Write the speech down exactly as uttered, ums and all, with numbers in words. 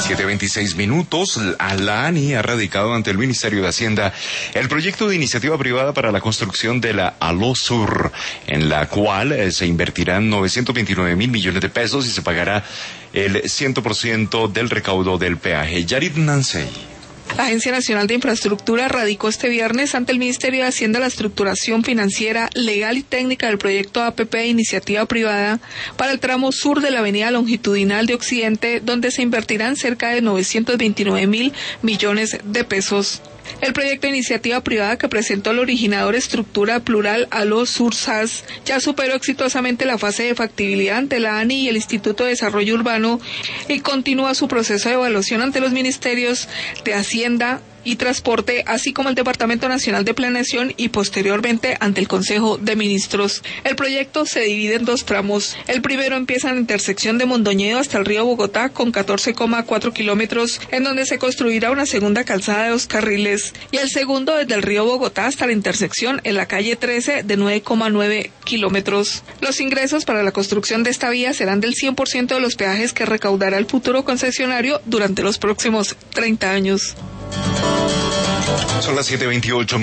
siete veintiséis minutos, la ANI ha radicado ante el Ministerio de Hacienda el proyecto de iniciativa privada para la construcción de la Alosur, en la cual eh, se invertirán novecientos veintinueve mil millones de pesos y se pagará el cien por ciento del recaudo del peaje. Yarit Nansey. La Agencia Nacional de Infraestructura radicó este viernes ante el Ministerio de Hacienda la estructuración financiera, legal y técnica del proyecto A P P de iniciativa privada para el tramo sur de la avenida longitudinal de Occidente, donde se invertirán cerca de novecientos veintinueve mil millones de pesos. El proyecto de iniciativa privada que presentó el originador Estructura Plural Alosur S A S ya superó exitosamente la fase de factibilidad ante la ANI y el Instituto de Desarrollo Urbano y continúa su proceso de evaluación ante los ministerios de Hacienda y Transporte, así como el Departamento Nacional de Planeación y posteriormente ante el Consejo de Ministros. El proyecto se divide en dos tramos. El primero empieza en la intersección de Mondoñedo hasta el río Bogotá con catorce coma cuatro kilómetros, en donde se construirá una segunda calzada de dos carriles, y el segundo desde el río Bogotá hasta la intersección en la calle trece de nueve coma nueve kilómetros. Los ingresos para la construcción de esta vía serán del cien por ciento de los peajes que recaudará el futuro concesionario durante los próximos treinta años. Son las siete veintiocho.